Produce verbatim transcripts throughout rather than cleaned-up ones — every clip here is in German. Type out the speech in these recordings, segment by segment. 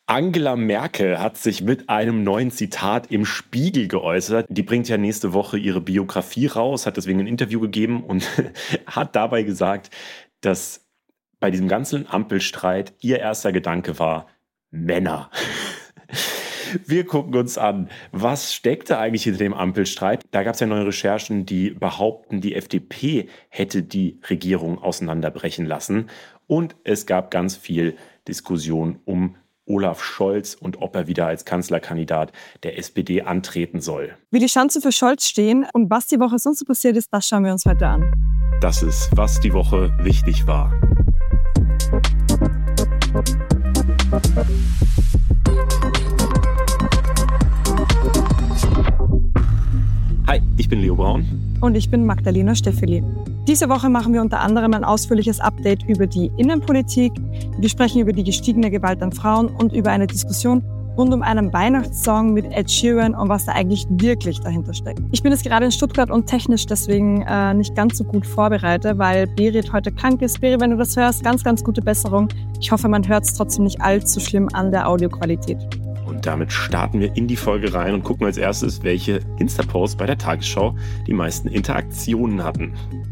Angela Merkel hat sich mit einem neuen Zitat im Spiegel geäußert. Die bringt ja nächste Woche ihre Biografie raus, hat deswegen ein Interview gegeben und hat dabei gesagt, dass bei diesem ganzen Ampelstreit ihr erster Gedanke war, Männer. Wir gucken uns an, was steckte eigentlich hinter dem Ampelstreit. Da gab es ja neue Recherchen, die behaupten, die F D P hätte die Regierung auseinanderbrechen lassen. Und es gab ganz viel Diskussion um Olaf Scholz und ob er wieder als Kanzlerkandidat der S P D antreten soll. Wie die Chancen für Scholz stehen und was die Woche sonst so passiert ist, das schauen wir uns heute an. Das ist, was die Woche wichtig war. Hi, ich bin Leo Braun. Und ich bin Magdalena Steffeli. Diese Woche machen wir unter anderem ein ausführliches Update über die Innenpolitik. Wir sprechen über die gestiegene Gewalt an Frauen und über eine Diskussion rund um einen Weihnachtssong mit Ed Sheeran und was da eigentlich wirklich dahinter steckt. Ich bin jetzt gerade in Stuttgart und technisch deswegen äh, nicht ganz so gut vorbereitet, weil Berit heute krank ist. Berit, wenn du das hörst, ganz, ganz gute Besserung. Ich hoffe, man hört es trotzdem nicht allzu schlimm an der Audioqualität. Und damit starten wir in die Folge rein und gucken als erstes, welche Insta-Posts bei der Tagesschau die meisten Interaktionen hatten.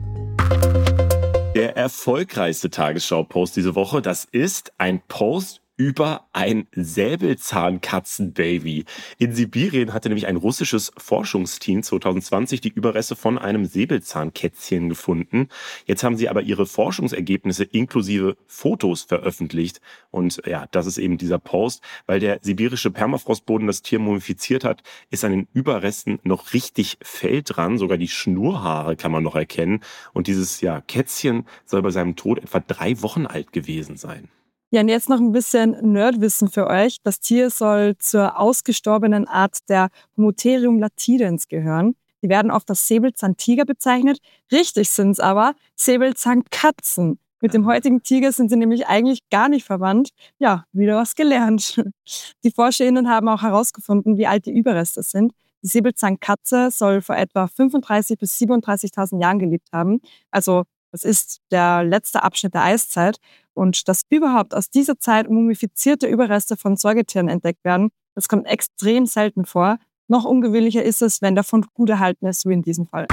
Der erfolgreichste Tagesschau-Post diese Woche, das ist ein Post über ein Säbelzahnkatzenbaby. In Sibirien hatte nämlich ein russisches Forschungsteam zwanzig zwanzig die Überreste von einem Säbelzahnkätzchen gefunden. Jetzt haben sie aber ihre Forschungsergebnisse inklusive Fotos veröffentlicht. Und ja, das ist eben dieser Post, weil der sibirische Permafrostboden das Tier mumifiziert hat, ist an den Überresten noch richtig Fell dran. Sogar die Schnurrhaare kann man noch erkennen. Und dieses ja, Kätzchen soll bei seinem Tod etwa drei Wochen alt gewesen sein. Ja, und jetzt noch ein bisschen Nerdwissen für euch. Das Tier soll zur ausgestorbenen Art der Homotherium latidens gehören. Die werden oft als Säbelzahntiger bezeichnet. Richtig sind es aber Säbelzahnkatzen. Mit dem heutigen Tiger sind sie nämlich eigentlich gar nicht verwandt. Ja, wieder was gelernt. Die ForscherInnen haben auch herausgefunden, wie alt die Überreste sind. Die Säbelzahnkatze soll vor etwa fünfunddreißigtausend bis siebenunddreißigtausend Jahren gelebt haben. Also das ist der letzte Abschnitt der Eiszeit. Und dass überhaupt aus dieser Zeit mumifizierte Überreste von Säugetieren entdeckt werden, das kommt extrem selten vor. Noch ungewöhnlicher ist es, wenn der Fund gut erhalten ist, wie in diesem Fall.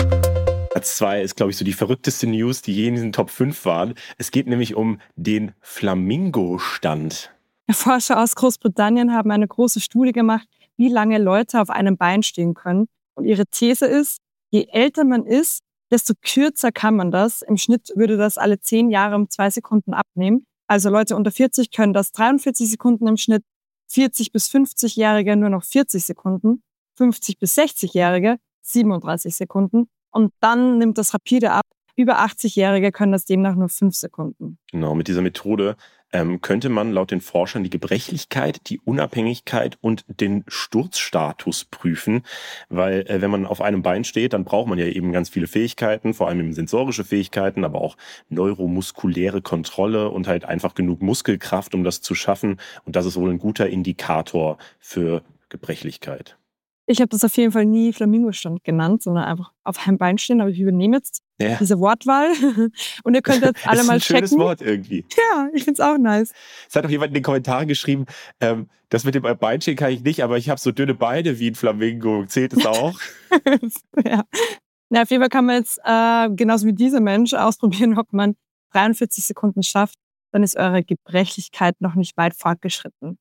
Platz zwei ist, glaube ich, so die verrückteste News, die je in diesen Top fünf waren. Es geht nämlich um den Flamingo-Stand. Forscher aus Großbritannien haben eine große Studie gemacht, wie lange Leute auf einem Bein stehen können. Und ihre These ist, je älter man ist, desto kürzer kann man das. Im Schnitt würde das alle zehn Jahre um zwei Sekunden abnehmen. Also Leute unter vierzig können das dreiundvierzig Sekunden im Schnitt, vierzig- bis fünfzig-Jährige nur noch vierzig Sekunden, fünfzig- bis sechzig-Jährige siebenunddreißig Sekunden und dann nimmt das rapide ab. Über achtzig-Jährige können das demnach nur fünf Sekunden. Genau, mit dieser Methode ähm, könnte man laut den Forschern die Gebrechlichkeit, die Unabhängigkeit und den Sturzstatus prüfen. Weil äh, wenn man auf einem Bein steht, dann braucht man ja eben ganz viele Fähigkeiten, vor allem eben sensorische Fähigkeiten, aber auch neuromuskuläre Kontrolle und halt einfach genug Muskelkraft, um das zu schaffen. Und das ist wohl ein guter Indikator für Gebrechlichkeit. Ich habe das auf jeden Fall nie Flamingo-Stand genannt, sondern einfach auf einem Bein stehen. Aber ich übernehme jetzt ja. diese Wortwahl. Und ihr könnt jetzt alle mal checken. Das ist ein schönes Wort irgendwie. Ja, ich finde es auch nice. Es hat auch jemand in den Kommentaren geschrieben, ähm, das mit dem Beinstehen kann ich nicht, aber ich habe so dünne Beine wie ein Flamingo. Zählt es auch? ja. Na, auf jeden Fall kann man jetzt äh, genauso wie dieser Mensch ausprobieren, ob man dreiundvierzig Sekunden schafft. Dann ist eure Gebrechlichkeit noch nicht weit fortgeschritten.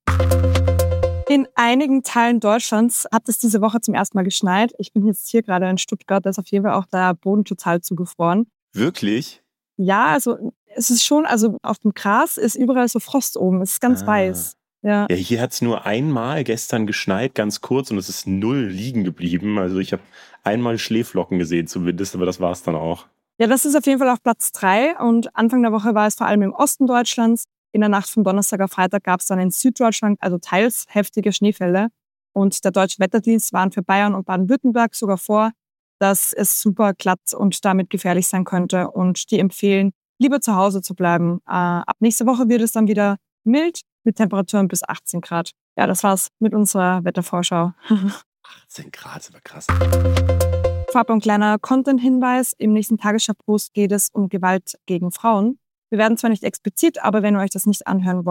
In einigen Teilen Deutschlands hat es diese Woche zum ersten Mal geschneit. Ich bin jetzt hier gerade in Stuttgart, da ist auf jeden Fall auch der Boden total zugefroren. Wirklich? Ja, also es ist schon, also auf dem Gras ist überall so Frost oben, es ist ganz ah. weiß. Ja. ja, hier hat es nur einmal gestern geschneit, ganz kurz, und es ist null liegen geblieben. Also ich habe einmal Schneeflocken gesehen zumindest, aber das war es dann auch. Ja, das ist auf jeden Fall auf Platz drei und Anfang der Woche war es vor allem im Osten Deutschlands. In der Nacht von Donnerstag auf Freitag gab es dann in Süddeutschland also teils heftige Schneefälle. Und der Deutsche Wetterdienst warnt für Bayern und Baden-Württemberg sogar vor, dass es super glatt und damit gefährlich sein könnte. Und die empfehlen, lieber zu Hause zu bleiben. Äh, ab nächste Woche wird es dann wieder mild mit Temperaturen bis achtzehn Grad. Ja, das war's mit unserer Wettervorschau. achtzehn Grad, ist aber krass. Vorab ein kleiner Content-Hinweis. Im nächsten Tagesschau-Post geht es um Gewalt gegen Frauen. Wir werden zwar nicht explizit, aber wenn ihr euch das nicht anhören wollt,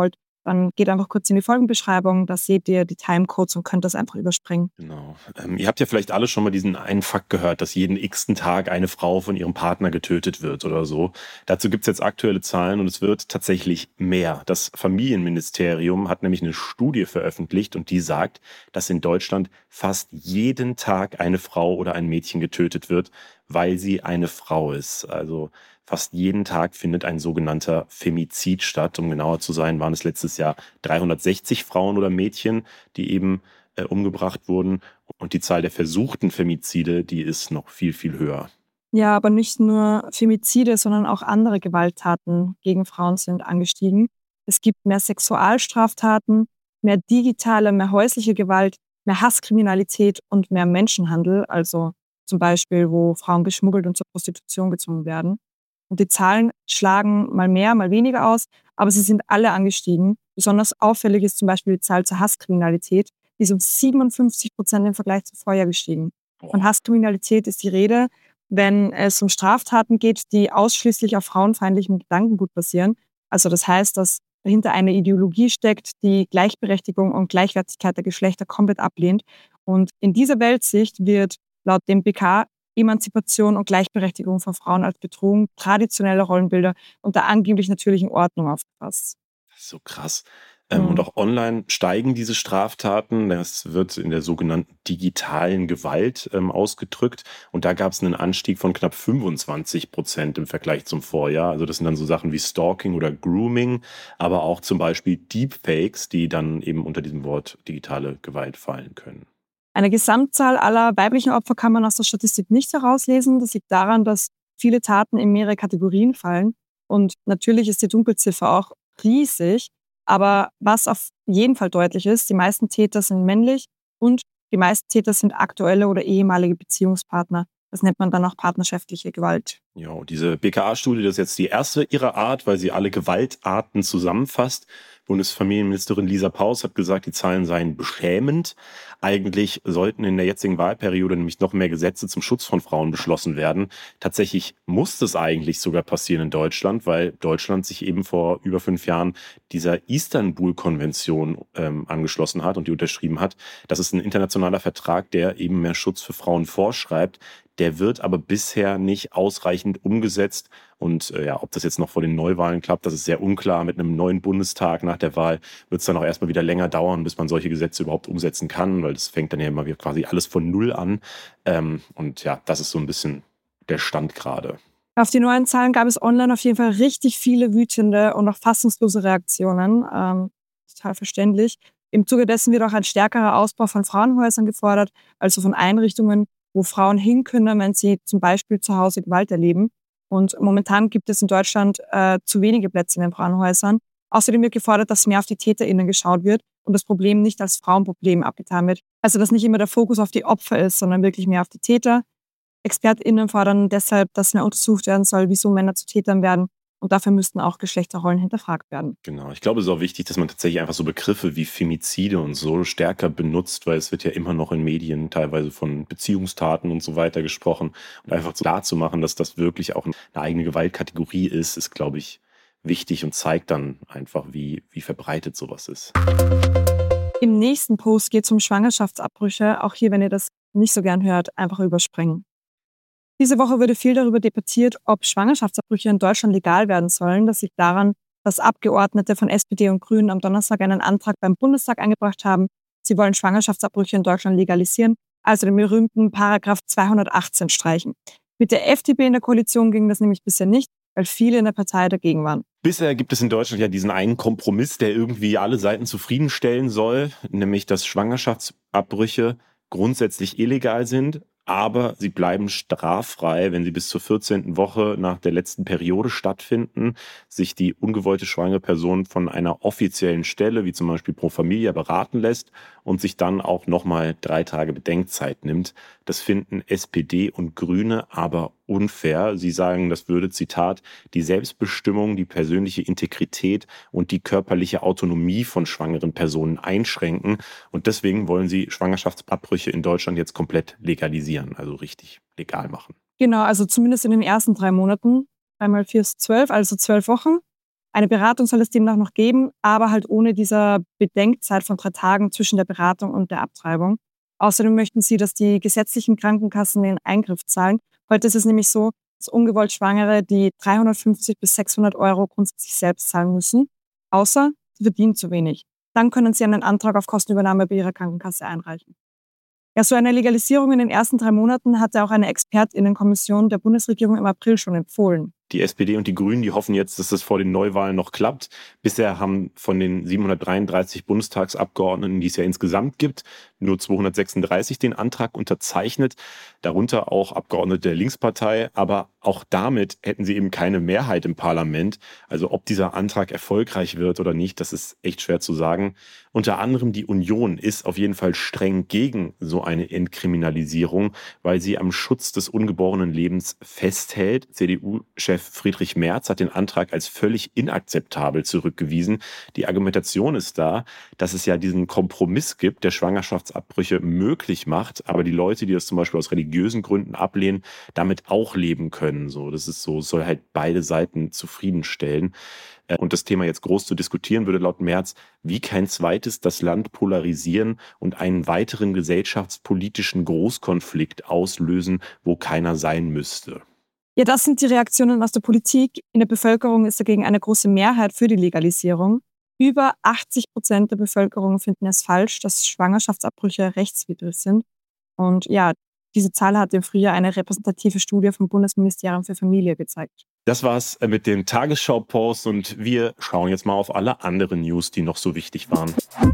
dann geht einfach kurz in die Folgenbeschreibung, da seht ihr die Timecodes und könnt das einfach überspringen. Genau. Ähm, ihr habt ja vielleicht alle schon mal diesen einen Fakt gehört, dass jeden x-ten Tag eine Frau von ihrem Partner getötet wird oder so. Dazu gibt es jetzt aktuelle Zahlen und es wird tatsächlich mehr. Das Familienministerium hat nämlich eine Studie veröffentlicht und die sagt, dass in Deutschland fast jeden Tag eine Frau oder ein Mädchen getötet wird, weil sie eine Frau ist. Also fast jeden Tag findet ein sogenannter Femizid statt. Um genauer zu sein, waren es letztes Jahr dreihundertsechzig Frauen oder Mädchen, die eben äh, umgebracht wurden. Und die Zahl der versuchten Femizide, die ist noch viel, viel höher. Ja, aber nicht nur Femizide, sondern auch andere Gewalttaten gegen Frauen sind angestiegen. Es gibt mehr Sexualstraftaten, mehr digitale, mehr häusliche Gewalt, mehr Hasskriminalität und mehr Menschenhandel, also zum Beispiel, wo Frauen geschmuggelt und zur Prostitution gezwungen werden. Und die Zahlen schlagen mal mehr, mal weniger aus, aber sie sind alle angestiegen. Besonders auffällig ist zum Beispiel die Zahl zur Hasskriminalität. Die ist um siebenundfünfzig Prozent im Vergleich zu Vorjahr gestiegen. Von Hasskriminalität ist die Rede, wenn es um Straftaten geht, die ausschließlich auf frauenfeindlichem Gedankengut basieren. Also das heißt, dass dahinter eine Ideologie steckt, die Gleichberechtigung und Gleichwertigkeit der Geschlechter komplett ablehnt. Und in dieser Weltsicht wird laut dem B K Emanzipation und Gleichberechtigung von Frauen als Bedrohung traditioneller Rollenbilder und der angeblich natürlichen Ordnung aufgefasst. Das ist so krass. Ähm, mhm. Und auch online steigen diese Straftaten. Das wird in der sogenannten digitalen Gewalt ähm, ausgedrückt. Und da gab es einen Anstieg von knapp fünfundzwanzig Prozent im Vergleich zum Vorjahr. Also das sind dann so Sachen wie Stalking oder Grooming, aber auch zum Beispiel Deepfakes, die dann eben unter diesem Wort digitale Gewalt fallen können. Eine Gesamtzahl aller weiblichen Opfer kann man aus der Statistik nicht herauslesen. Das liegt daran, dass viele Taten in mehrere Kategorien fallen. Und natürlich ist die Dunkelziffer auch riesig. Aber was auf jeden Fall deutlich ist, die meisten Täter sind männlich und die meisten Täter sind aktuelle oder ehemalige Beziehungspartner. Das nennt man dann auch partnerschaftliche Gewalt. Ja, diese B K A-Studie, das ist jetzt die erste ihrer Art, weil sie alle Gewaltarten zusammenfasst. Bundesfamilienministerin Lisa Paus hat gesagt, die Zahlen seien beschämend. Eigentlich sollten in der jetzigen Wahlperiode nämlich noch mehr Gesetze zum Schutz von Frauen beschlossen werden. Tatsächlich muss das eigentlich sogar passieren in Deutschland, weil Deutschland sich eben vor über fünf Jahren dieser Istanbul-Konvention ähm, angeschlossen hat und die unterschrieben hat. Das ist ein internationaler Vertrag, der eben mehr Schutz für Frauen vorschreibt. Der wird aber bisher nicht ausreichend umgesetzt. Und äh, ja, ob das jetzt noch vor den Neuwahlen klappt, das ist sehr unklar. Mit einem neuen Bundestag nach der Wahl wird es dann auch erstmal wieder länger dauern, bis man solche Gesetze überhaupt umsetzen kann, weil das fängt dann ja immer wieder quasi alles von Null an. Ähm, und ja, das ist so ein bisschen der Stand gerade. Auf die neuen Zahlen gab es online auf jeden Fall richtig viele wütende und auch fassungslose Reaktionen. Ähm, total verständlich. Im Zuge dessen wird auch ein stärkerer Ausbau von Frauenhäusern gefordert, also von Einrichtungen, wo Frauen hin können, wenn sie zum Beispiel zu Hause Gewalt erleben. Und momentan gibt es in Deutschland äh, zu wenige Plätze in den Frauenhäusern. Außerdem wird gefordert, dass mehr auf die TäterInnen geschaut wird und das Problem nicht als Frauenproblem abgetan wird. Also dass nicht immer der Fokus auf die Opfer ist, sondern wirklich mehr auf die Täter. ExpertInnen fordern deshalb, dass mehr untersucht werden soll, wieso Männer zu Tätern werden. Und dafür müssten auch Geschlechterrollen hinterfragt werden. Genau, ich glaube, es ist auch wichtig, dass man tatsächlich einfach so Begriffe wie Femizide und so stärker benutzt, weil es wird ja immer noch in Medien teilweise von Beziehungstaten und so weiter gesprochen. Und einfach so klar zu machen, dass das wirklich auch eine eigene Gewaltkategorie ist, ist, glaube ich, wichtig und zeigt dann einfach, wie, wie verbreitet sowas ist. Im nächsten Post geht es um Schwangerschaftsabbrüche. Auch hier, wenn ihr das nicht so gern hört, einfach überspringen. Diese Woche wurde viel darüber debattiert, ob Schwangerschaftsabbrüche in Deutschland legal werden sollen. Das liegt daran, dass Abgeordnete von S P D und Grünen am Donnerstag einen Antrag beim Bundestag eingebracht haben. Sie wollen Schwangerschaftsabbrüche in Deutschland legalisieren, also den berühmten Paragraph zweihundertachtzehn streichen. Mit der F D P in der Koalition ging das nämlich bisher nicht, weil viele in der Partei dagegen waren. Bisher gibt es in Deutschland ja diesen einen Kompromiss, der irgendwie alle Seiten zufriedenstellen soll, nämlich dass Schwangerschaftsabbrüche grundsätzlich illegal sind, aber sie bleiben straffrei, wenn sie bis zur vierzehnten Woche nach der letzten Periode stattfinden, sich die ungewollte schwangere Person von einer offiziellen Stelle, wie zum Beispiel Pro Familia, beraten lässt und sich dann auch nochmal drei Tage Bedenkzeit nimmt. Das finden S P D und Grüne aber unfair. Sie sagen, das würde, Zitat, die Selbstbestimmung, die persönliche Integrität und die körperliche Autonomie von schwangeren Personen einschränken. Und deswegen wollen sie Schwangerschaftsabbrüche in Deutschland jetzt komplett legalisieren, also richtig legal machen. Genau, also zumindest in den ersten drei Monaten. Einmal vier ist zwölf, also zwölf Wochen. Eine Beratung soll es demnach noch geben, aber halt ohne diese Bedenkzeit von drei Tagen zwischen der Beratung und der Abtreibung. Außerdem möchten sie, dass die gesetzlichen Krankenkassen den Eingriff zahlen. Heute ist es nämlich so, dass ungewollt Schwangere die dreihundertfünfzig bis sechshundert Euro grundsätzlich selbst zahlen müssen, außer sie verdienen zu wenig. Dann können sie einen Antrag auf Kostenübernahme bei ihrer Krankenkasse einreichen. Ja, so eine Legalisierung in den ersten drei Monaten hatte auch eine ExpertInnenkommission der Bundesregierung im April schon empfohlen. Die S P D und die Grünen, die hoffen jetzt, dass das vor den Neuwahlen noch klappt. Bisher haben von den siebenhundertdreiunddreißig Bundestagsabgeordneten, die es ja insgesamt gibt, nur zweihundertsechsunddreißig den Antrag unterzeichnet, darunter auch Abgeordnete der Linkspartei. Aber auch damit hätten sie eben keine Mehrheit im Parlament. Also ob dieser Antrag erfolgreich wird oder nicht, das ist echt schwer zu sagen. Unter anderem die Union ist auf jeden Fall streng gegen so eine Entkriminalisierung, weil sie am Schutz des ungeborenen Lebens festhält. C D U-Chef Friedrich Merz hat den Antrag als völlig inakzeptabel zurückgewiesen. Die Argumentation ist da, dass es ja diesen Kompromiss gibt, der Schwangerschaftsabbrüche möglich macht, aber die Leute, die das zum Beispiel aus religiösen Gründen ablehnen, damit auch leben können. So, das ist so, soll halt beide Seiten zufriedenstellen. Und das Thema jetzt groß zu diskutieren, würde laut Merz wie kein zweites das Land polarisieren und einen weiteren gesellschaftspolitischen Großkonflikt auslösen, wo keiner sein müsste. Ja, das sind die Reaktionen aus der Politik. In der Bevölkerung ist dagegen eine große Mehrheit für die Legalisierung. Über achtzig Prozent der Bevölkerung finden es falsch, dass Schwangerschaftsabbrüche rechtswidrig sind. Und ja, diese Zahl hat im Frühjahr eine repräsentative Studie vom Bundesministerium für Familie gezeigt. Das war's mit dem Tagesschau-Post und wir schauen jetzt mal auf alle anderen News, die noch so wichtig waren.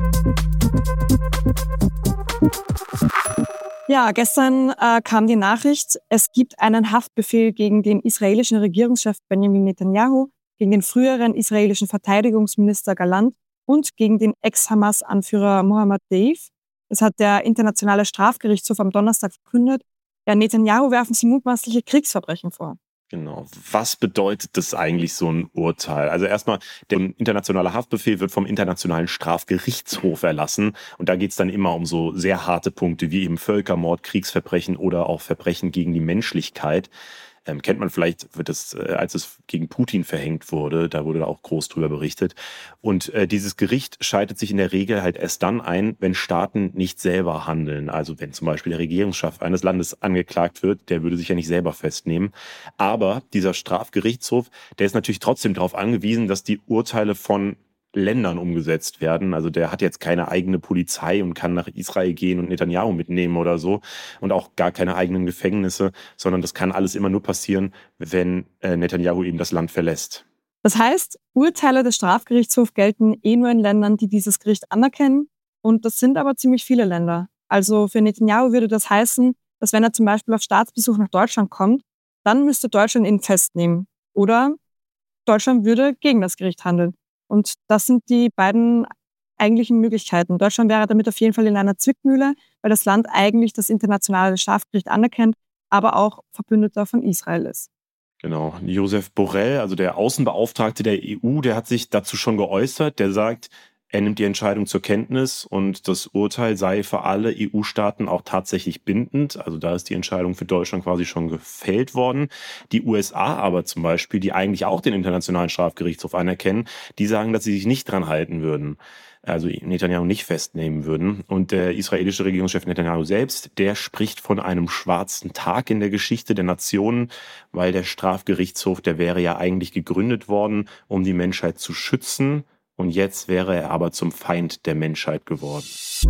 Ja, gestern äh, kam die Nachricht, es gibt einen Haftbefehl gegen den israelischen Regierungschef Benjamin Netanyahu, gegen den früheren israelischen Verteidigungsminister Gallant und gegen den Ex-Hamas-Anführer Mohammed Deif. Das hat der Internationale Strafgerichtshof am Donnerstag verkündet. Ja, Netanyahu werfen sie mutmaßliche Kriegsverbrechen vor. Genau. Was bedeutet das eigentlich, so ein Urteil? Also erstmal, der internationale Haftbefehl wird vom Internationalen Strafgerichtshof erlassen. Und da geht es dann immer um so sehr harte Punkte wie eben Völkermord, Kriegsverbrechen oder auch Verbrechen gegen die Menschlichkeit. Ähm, kennt man vielleicht, wird das, äh, als es gegen Putin verhängt wurde, da wurde da auch groß drüber berichtet. Und äh, dieses Gericht schaltet sich in der Regel halt erst dann ein, wenn Staaten nicht selber handeln. Also wenn zum Beispiel der Regierungschef eines Landes angeklagt wird, der würde sich ja nicht selber festnehmen. Aber dieser Strafgerichtshof, der ist natürlich trotzdem darauf angewiesen, dass die Urteile von Ländern umgesetzt werden. Also der hat jetzt keine eigene Polizei und kann nach Israel gehen und Netanyahu mitnehmen oder so und auch gar keine eigenen Gefängnisse, sondern das kann alles immer nur passieren, wenn äh, Netanyahu eben das Land verlässt. Das heißt, Urteile des Strafgerichtshofs gelten eh nur in Ländern, die dieses Gericht anerkennen, und das sind aber ziemlich viele Länder. Also für Netanyahu würde das heißen, dass wenn er zum Beispiel auf Staatsbesuch nach Deutschland kommt, dann müsste Deutschland ihn festnehmen oder Deutschland würde gegen das Gericht handeln. Und das sind die beiden eigentlichen Möglichkeiten. Deutschland wäre damit auf jeden Fall in einer Zwickmühle, weil das Land eigentlich das internationale Strafgericht anerkennt, aber auch Verbündeter von Israel ist. Genau. Josep Borrell, also der Außenbeauftragte der E U, der hat sich dazu schon geäußert. Der sagt, er nimmt die Entscheidung zur Kenntnis und das Urteil sei für alle E U-Staaten auch tatsächlich bindend. Also da ist die Entscheidung für Deutschland quasi schon gefällt worden. Die U S A aber zum Beispiel, die eigentlich auch den Internationalen Strafgerichtshof anerkennen, die sagen, dass sie sich nicht dran halten würden. Also Netanyahu nicht festnehmen würden. Und der israelische Regierungschef Netanyahu selbst, der spricht von einem schwarzen Tag in der Geschichte der Nationen, weil der Strafgerichtshof, der wäre ja eigentlich gegründet worden, um die Menschheit zu schützen. Und jetzt wäre er aber zum Feind der Menschheit geworden.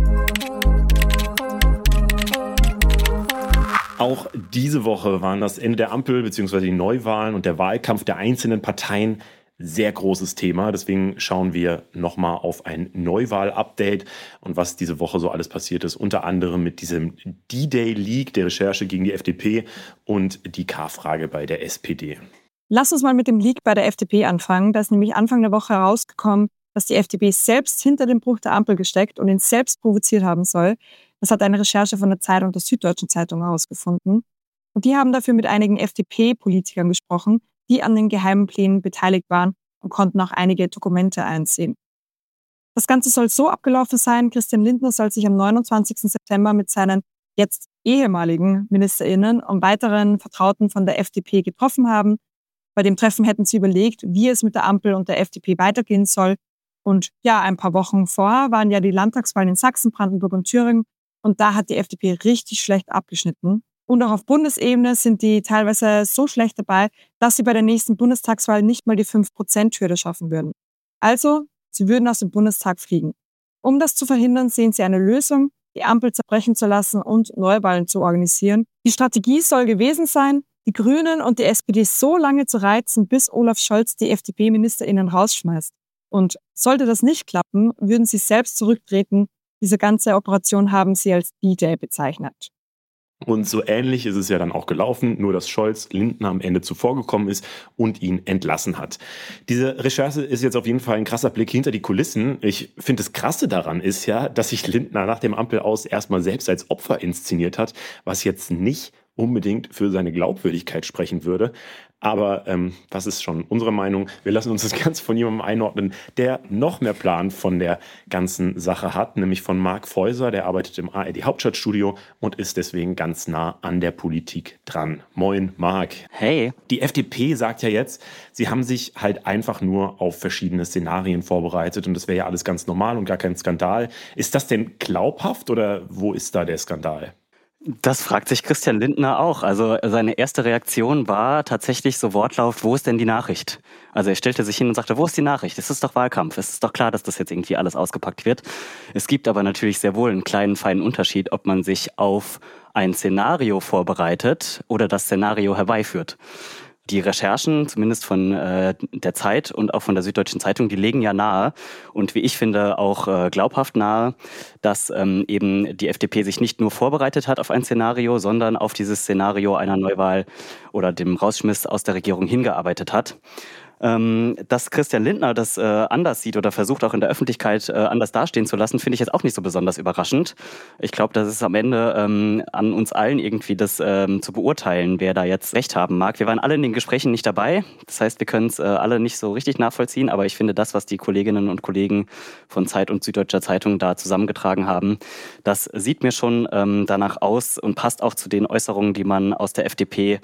Auch diese Woche waren das Ende der Ampel bzw. die Neuwahlen und der Wahlkampf der einzelnen Parteien sehr großes Thema. Deswegen schauen wir nochmal auf ein Neuwahl-Update und was diese Woche so alles passiert ist. Unter anderem mit diesem D-Day-Leak der Recherche gegen die F D P und die K-Frage bei der S P D. Lass uns mal mit dem Leak bei der F D P anfangen. Da ist nämlich Anfang der Woche herausgekommen, dass die F D P selbst hinter dem Bruch der Ampel gesteckt und ihn selbst provoziert haben soll. Das hat eine Recherche von der Zeit und der Süddeutschen Zeitung herausgefunden. Und die haben dafür mit einigen F D P-Politikern gesprochen, die an den geheimen Plänen beteiligt waren und konnten auch einige Dokumente einsehen. Das Ganze soll so abgelaufen sein: Christian Lindner soll sich am neunundzwanzigsten September mit seinen jetzt ehemaligen MinisterInnen und weiteren Vertrauten von der F D P getroffen haben. Bei dem Treffen hätten sie überlegt, wie es mit der Ampel und der F D P weitergehen soll. Und ja, ein paar Wochen vorher waren ja die Landtagswahlen in Sachsen, Brandenburg und Thüringen. Und da hat die F D P richtig schlecht abgeschnitten. Und auch auf Bundesebene sind die teilweise so schlecht dabei, dass sie bei der nächsten Bundestagswahl nicht mal die fünf Prozent Hürde schaffen würden. Also, sie würden aus dem Bundestag fliegen. Um das zu verhindern, sehen sie eine Lösung, die Ampel zerbrechen zu lassen und Neuwahlen zu organisieren. Die Strategie soll gewesen sein, die Grünen und die S P D so lange zu reizen, bis Olaf Scholz die F D P-MinisterInnen rausschmeißt. Und sollte das nicht klappen, würden sie selbst zurücktreten. Diese ganze Operation haben sie als D-Day bezeichnet. Und so ähnlich ist es ja dann auch gelaufen, nur dass Scholz Lindner am Ende zuvorgekommen ist und ihn entlassen hat. Diese Recherche ist jetzt auf jeden Fall ein krasser Blick hinter die Kulissen. Ich finde, das Krasse daran ist ja, dass sich Lindner nach dem Ampelaus erstmal selbst als Opfer inszeniert hat, was jetzt nicht unbedingt für seine Glaubwürdigkeit sprechen würde. Aber ähm, das ist schon unsere Meinung. Wir lassen uns das Ganze von jemandem einordnen, der noch mehr Plan von der ganzen Sache hat, nämlich von Marc Feuser. Der arbeitet im A R D Hauptstadtstudio und ist deswegen ganz nah an der Politik dran. Moin, Marc. Hey. Die F D P sagt ja jetzt, sie haben sich halt einfach nur auf verschiedene Szenarien vorbereitet und das wäre ja alles ganz normal und gar kein Skandal. Ist das denn glaubhaft oder wo ist da der Skandal? Das fragt sich Christian Lindner auch. Also seine erste Reaktion war tatsächlich so Wortlaut, wo ist denn die Nachricht? Also er stellte sich hin und sagte, wo ist die Nachricht? Es ist doch Wahlkampf. Es ist doch klar, dass das jetzt irgendwie alles ausgepackt wird. Es gibt aber natürlich sehr wohl einen kleinen, feinen Unterschied, ob man sich auf ein Szenario vorbereitet oder das Szenario herbeiführt. Die Recherchen, zumindest von äh, der Zeit und auch von der Süddeutschen Zeitung, die legen ja nahe und wie ich finde auch äh, glaubhaft nahe, dass ähm, eben die F D P sich nicht nur vorbereitet hat auf ein Szenario, sondern auf dieses Szenario einer Neuwahl oder dem Rausschmiss aus der Regierung hingearbeitet hat. Ähm, dass Christian Lindner das äh, anders sieht oder versucht auch in der Öffentlichkeit äh, anders dastehen zu lassen, finde ich jetzt auch nicht so besonders überraschend. Ich glaube, das ist am Ende ähm, an uns allen irgendwie das ähm, zu beurteilen, wer da jetzt recht haben mag. Wir waren alle in den Gesprächen nicht dabei. Das heißt, wir können es äh, alle nicht so richtig nachvollziehen. Aber ich finde, das, was die Kolleginnen und Kollegen von Zeit und Süddeutscher Zeitung da zusammengetragen haben, das sieht mir schon ähm, danach aus und passt auch zu den Äußerungen, die man aus der F D P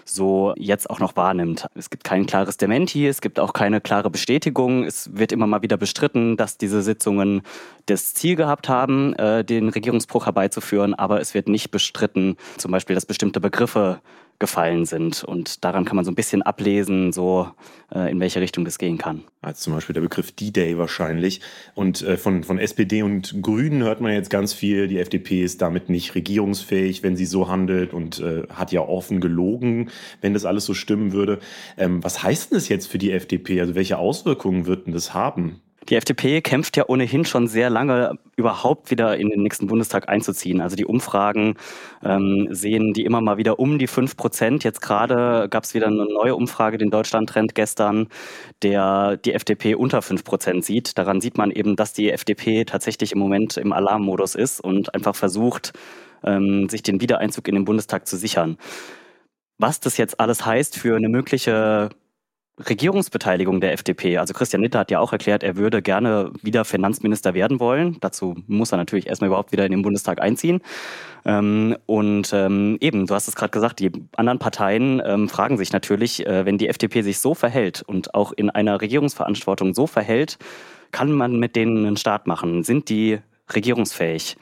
so jetzt auch noch wahrnimmt. Es gibt kein klares Dementi. Es gibt auch keine klare Bestätigung. Es wird immer mal wieder bestritten, dass diese Sitzungen das Ziel gehabt haben, den Regierungsbruch herbeizuführen. Aber es wird nicht bestritten, zum Beispiel, dass bestimmte Begriffe gefallen sind. Und daran kann man so ein bisschen ablesen, so in welche Richtung das gehen kann. Also zum Beispiel der Begriff D-Day wahrscheinlich. Und äh, von, von S P D und Grünen hört man jetzt ganz viel, die F D P ist damit nicht regierungsfähig, wenn sie so handelt und äh, hat ja offen gelogen, wenn das alles so stimmen würde. Ähm, was heißt denn das jetzt für die F D P? Also welche Auswirkungen wird denn das haben? Die F D P kämpft ja ohnehin schon sehr lange, überhaupt wieder in den nächsten Bundestag einzuziehen. Also die Umfragen ähm, sehen die immer mal wieder um die fünf Prozent. Jetzt gerade gab es wieder eine neue Umfrage, den Deutschland-Trend gestern, der die F D P unter fünf Prozent sieht. Daran sieht man eben, dass die F D P tatsächlich im Moment im Alarmmodus ist und einfach versucht, ähm, sich den Wiedereinzug in den Bundestag zu sichern. Was das jetzt alles heißt für eine mögliche Regierungsbeteiligung der F D P. Also Christian Lindner hat ja auch erklärt, er würde gerne wieder Finanzminister werden wollen. Dazu muss er natürlich erstmal überhaupt wieder in den Bundestag einziehen. Ähm, und ähm, eben, du hast es gerade gesagt, die anderen Parteien ähm, fragen sich natürlich, äh, wenn die F D P sich so verhält und auch in einer Regierungsverantwortung so verhält, kann man mit denen einen Staat machen? Sind die regierungsfähig?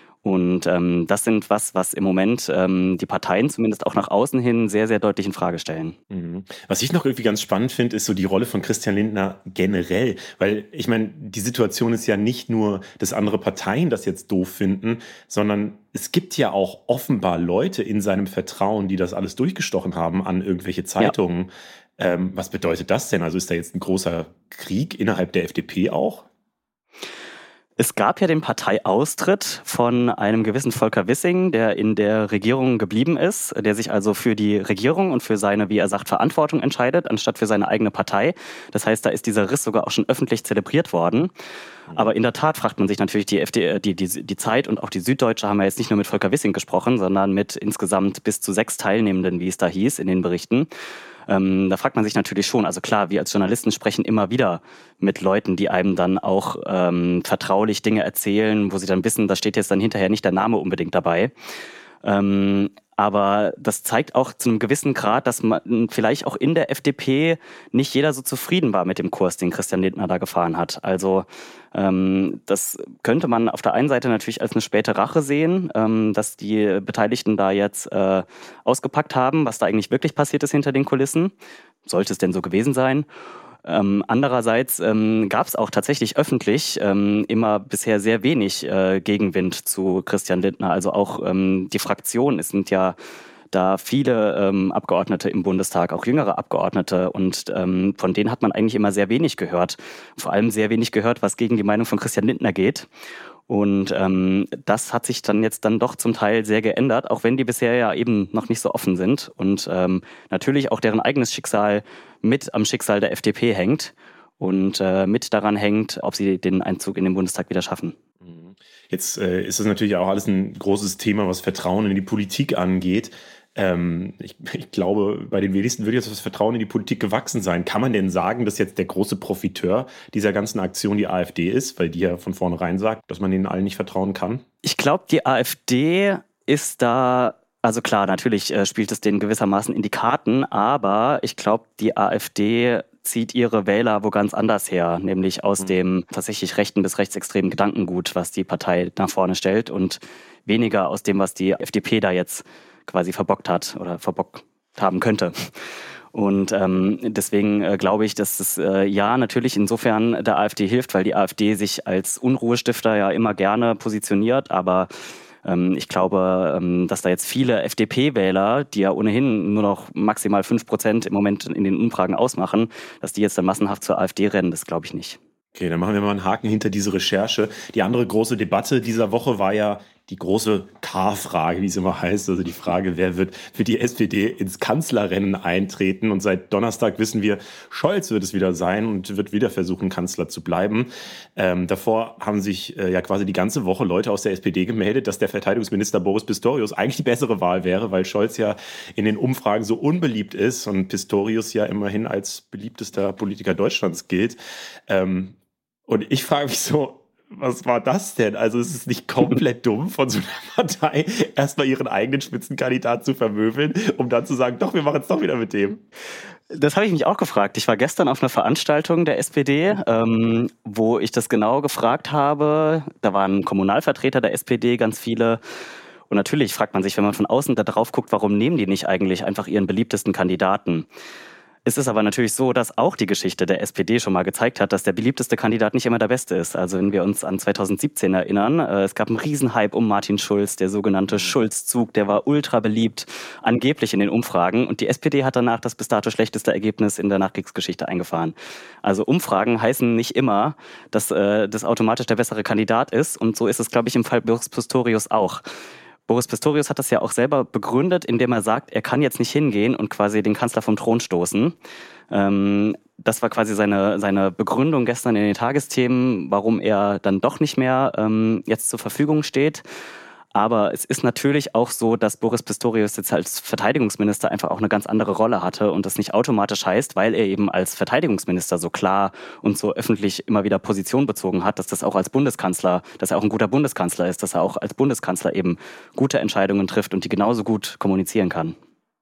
Und ähm, das sind was, was im Moment ähm, die Parteien zumindest auch nach außen hin sehr, sehr deutlich in Frage stellen. Mhm. Was ich noch irgendwie ganz spannend finde, ist so die Rolle von Christian Lindner generell. Weil ich meine, die Situation ist ja nicht nur, dass andere Parteien das jetzt doof finden, sondern es gibt ja auch offenbar Leute in seinem Vertrauen, die das alles durchgestochen haben an irgendwelche Zeitungen. Ja. Ähm, was bedeutet das denn? Also ist da jetzt ein großer Krieg innerhalb der F D P auch? Es gab ja den Parteiaustritt von einem gewissen Volker Wissing, der in der Regierung geblieben ist, der sich also für die Regierung und für seine, wie er sagt, Verantwortung entscheidet, anstatt für seine eigene Partei. Das heißt, da ist dieser Riss sogar auch schon öffentlich zelebriert worden. Aber in der Tat fragt man sich natürlich, die, F D, die, die, die Zeit und auch die Süddeutsche haben ja jetzt nicht nur mit Volker Wissing gesprochen, sondern mit insgesamt bis zu sechs Teilnehmenden, wie es da hieß, in den Berichten. Ähm, da fragt man sich natürlich schon, also klar, wir als Journalisten sprechen immer wieder mit Leuten, die einem dann auch ähm, vertraulich Dinge erzählen, wo sie dann wissen, da steht jetzt dann hinterher nicht der Name unbedingt dabei. Ähm, Aber das zeigt auch zu einem gewissen Grad, dass man vielleicht auch in der F D P nicht jeder so zufrieden war mit dem Kurs, den Christian Lindner da gefahren hat. Also ähm, das könnte man auf der einen Seite natürlich als eine späte Rache sehen, ähm, dass die Beteiligten da jetzt äh, ausgepackt haben, was da eigentlich wirklich passiert ist hinter den Kulissen. Sollte es denn so gewesen sein? Ähm, andererseits ähm, gab es auch tatsächlich öffentlich ähm, immer bisher sehr wenig äh, Gegenwind zu Christian Lindner. Also auch ähm, die Fraktion, es sind ja da viele ähm, Abgeordnete im Bundestag, auch jüngere Abgeordnete, und ähm, von denen hat man eigentlich immer sehr wenig gehört. Vor allem sehr wenig gehört, was gegen die Meinung von Christian Lindner geht. Und ähm, das hat sich dann jetzt dann doch zum Teil sehr geändert, auch wenn die bisher ja eben noch nicht so offen sind und ähm, natürlich auch deren eigenes Schicksal mit am Schicksal der F D P hängt und äh, mit daran hängt, ob sie den Einzug in den Bundestag wieder schaffen. Jetzt äh, ist das natürlich auch alles ein großes Thema, was Vertrauen in die Politik angeht. Ähm, ich, ich glaube, bei den wenigsten würde jetzt das Vertrauen in die Politik gewachsen sein. Kann man denn sagen, dass jetzt der große Profiteur dieser ganzen Aktion die AfD ist, weil die ja von vornherein sagt, dass man denen allen nicht vertrauen kann? Ich glaube, die AfD ist da, also klar, natürlich äh, spielt es denen gewissermaßen in die Karten, aber ich glaube, die AfD zieht ihre Wähler wo ganz anders her, nämlich aus mhm. dem tatsächlich rechten bis rechtsextremen Gedankengut, was die Partei nach vorne stellt, und weniger aus dem, was die F D P da jetzt quasi verbockt hat oder verbockt haben könnte. Und ähm, deswegen äh, glaube ich, dass es äh, ja natürlich insofern der AfD hilft, weil die AfD sich als Unruhestifter ja immer gerne positioniert, aber ähm, ich glaube, ähm, dass da jetzt viele F D P-Wähler, die ja ohnehin nur noch maximal fünf Prozent im Moment in den Umfragen ausmachen, dass die jetzt dann massenhaft zur AfD rennen, das glaube ich nicht. Okay, dann machen wir mal einen Haken hinter diese Recherche. Die andere große Debatte dieser Woche war ja die große K-Frage, wie es immer heißt. Also die Frage, wer wird für die S P D ins Kanzlerrennen eintreten? Und seit Donnerstag wissen wir, Scholz wird es wieder sein und wird wieder versuchen, Kanzler zu bleiben. Ähm, davor haben sich äh, ja quasi die ganze Woche Leute aus der S P D gemeldet, dass der Verteidigungsminister Boris Pistorius eigentlich die bessere Wahl wäre, weil Scholz ja in den Umfragen so unbeliebt ist und Pistorius ja immerhin als beliebtester Politiker Deutschlands gilt. Ähm, Und ich frage mich so, was war das denn? Also ist es nicht komplett dumm, von so einer Partei erstmal ihren eigenen Spitzenkandidat zu vermöbeln, um dann zu sagen, doch, wir machen es doch wieder mit dem? Das habe ich mich auch gefragt. Ich war gestern auf einer Veranstaltung der S P D, ähm, wo ich das genau gefragt habe. Da waren Kommunalvertreter der S P D, ganz viele. Und natürlich fragt man sich, wenn man von außen da drauf guckt, warum nehmen die nicht eigentlich einfach ihren beliebtesten Kandidaten? Es ist aber natürlich so, dass auch die Geschichte der S P D schon mal gezeigt hat, dass der beliebteste Kandidat nicht immer der beste ist. Also wenn wir uns an zweitausendsiebzehn erinnern, äh, es gab einen Riesenhype um Martin Schulz, der sogenannte Schulz-Zug, der war ultra beliebt, angeblich in den Umfragen. Und die S P D hat danach das bis dato schlechteste Ergebnis in der Nachkriegsgeschichte eingefahren. Also Umfragen heißen nicht immer, dass äh, das automatisch der bessere Kandidat ist. Und so ist es, glaube ich, im Fall Boris Pistorius auch. Boris Pistorius hat das ja auch selber begründet, indem er sagt, er kann jetzt nicht hingehen und quasi den Kanzler vom Thron stoßen. Ähm, das war quasi seine, seine Begründung gestern in den Tagesthemen, warum er dann doch nicht mehr ähm, jetzt zur Verfügung steht. Aber es ist natürlich auch so, dass Boris Pistorius jetzt als Verteidigungsminister einfach auch eine ganz andere Rolle hatte und das nicht automatisch heißt, weil er eben als Verteidigungsminister so klar und so öffentlich immer wieder Position bezogen hat, dass das auch als Bundeskanzler, dass er auch ein guter Bundeskanzler ist, dass er auch als Bundeskanzler eben gute Entscheidungen trifft und die genauso gut kommunizieren kann.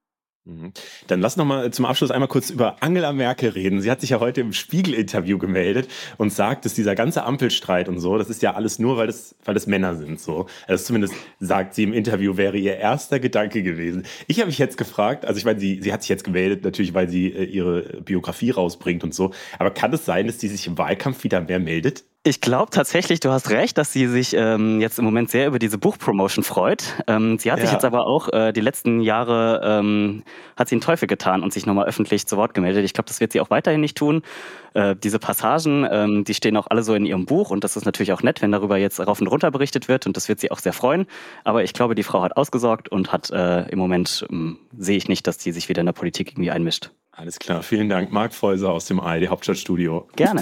Dann lass noch mal zum Abschluss einmal kurz über Angela Merkel reden. Sie hat sich ja heute im Spiegel-Interview gemeldet und sagt, dass dieser ganze Ampelstreit und so, das ist ja alles nur, weil das, weil das Männer sind. So. Also zumindest sagt sie im Interview, wäre ihr erster Gedanke gewesen. Ich habe mich jetzt gefragt, also ich meine, sie, sie hat sich jetzt gemeldet, natürlich, weil sie äh, ihre Biografie rausbringt und so. Aber kann es sein, dass sie sich im Wahlkampf wieder mehr meldet? Ich glaube tatsächlich, du hast recht, dass sie sich ähm, jetzt im Moment sehr über diese Buchpromotion freut. Ähm, sie hat ja. sich jetzt aber auch äh, die letzten Jahre, ähm, hat sie einen Teufel getan und sich nochmal öffentlich zu Wort gemeldet. Ich glaube, das wird sie auch weiterhin nicht tun. Äh, diese Passagen, ähm, die stehen auch alle so in ihrem Buch und das ist natürlich auch nett, wenn darüber jetzt rauf und runter berichtet wird und das wird sie auch sehr freuen. Aber ich glaube, die Frau hat ausgesorgt und hat äh, im Moment, ähm, sehe ich nicht, dass sie sich wieder in der Politik irgendwie einmischt. Alles klar, vielen Dank. Marc Feuser aus dem A R D Hauptstadtstudio. Gerne.